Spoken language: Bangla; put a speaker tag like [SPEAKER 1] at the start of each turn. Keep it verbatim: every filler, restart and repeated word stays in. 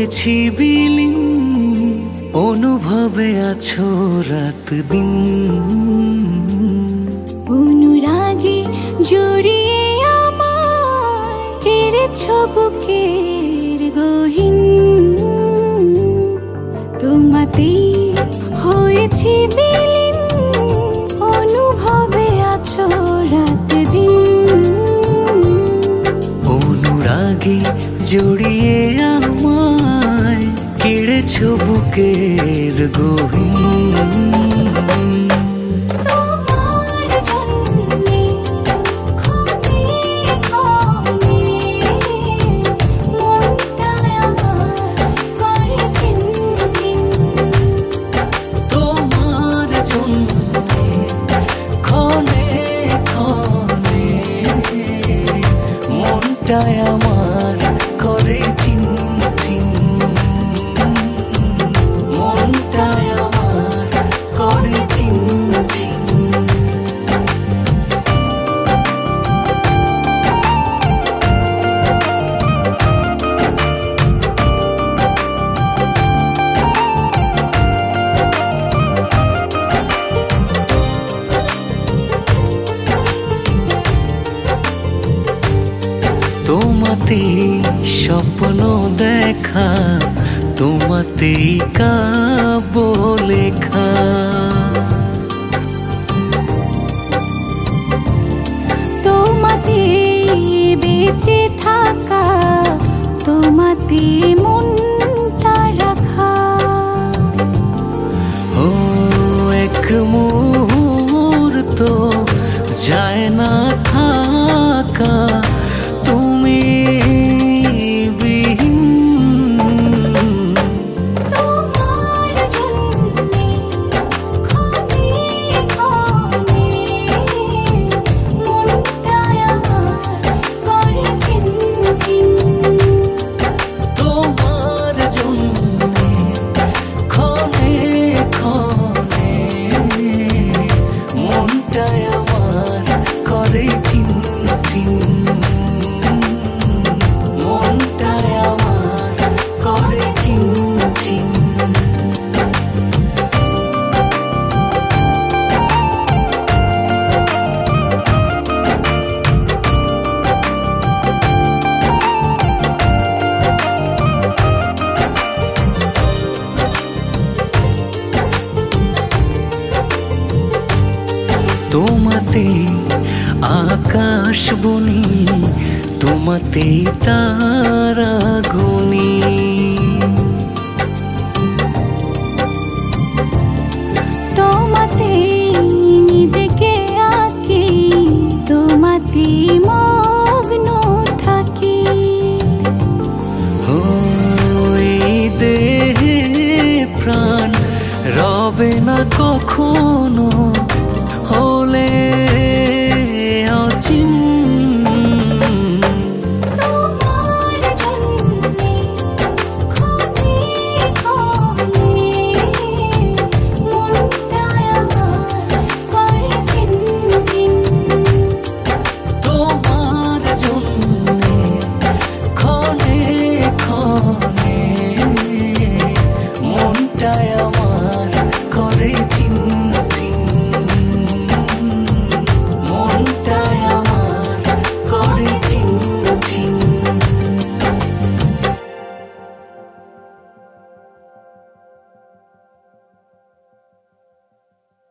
[SPEAKER 1] হয়েছি বিলীন, অনুভবে আছো রাত দিন।
[SPEAKER 2] অনুরাগে জড়িয়ে আমায় কেড়েছ বুকের গহীন। তোমাতেই হয়েছি বিলীন, অনুভবে আছো রাত দিন।
[SPEAKER 1] অনুরাগে জড়িয়ে আমায় কেড়েছ বুকের গহীন। আমার করে চিন চিন, মনটায় আমার করে চিন চিন। তোমাতেই স্বপ্ন দেখা, তোমাতেই কাব্য লেখা।
[SPEAKER 2] তোমাতেই বেঁচে থাকা, তোমাতেই মনটা রাখা।
[SPEAKER 1] ও এক মুহূর্ত যায় না থাকা তুমি বিহীন।
[SPEAKER 2] তোমার জন্যে ক্ষণে ক্ষণে মনটায় আমার করে চিন চিন।
[SPEAKER 1] তোমার জন্যে ক্ষণে ক্ষণে মনটায় আমার করে চিন চিন। তোমাতেই আকাশ বনি, তোমাতেই তারা গুনি।
[SPEAKER 2] তোমাতেই নিজেকে আঁকি, তোমাতেই মগ্ন থাকি।
[SPEAKER 1] ওই দেহে প্রাণ রবে না কখনো হলে অচিন।
[SPEAKER 2] তোমার জন্যে ক্ষণে ক্ষণে মনটায় আমার করে চিন চিন।
[SPEAKER 1] তোমার জন্যে ক্ষণে ক্ষণে মনটায় আমার